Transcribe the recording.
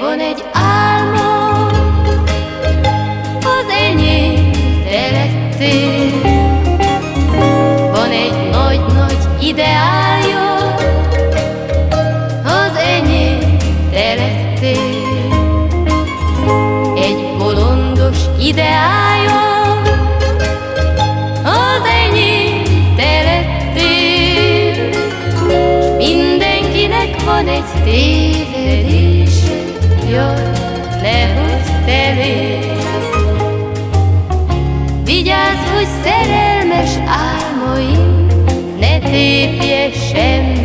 van egy álmom, az enyém te lettél. Van egy nagy-nagy ideálja, az enyém te lettél. Egy bolondos ideálja, az enyém te lettél. S mindenkinek van egy tévedése, jaj, ne hozd elé. Vigyázz, hogy szerelmes álmaim ne tépje semmi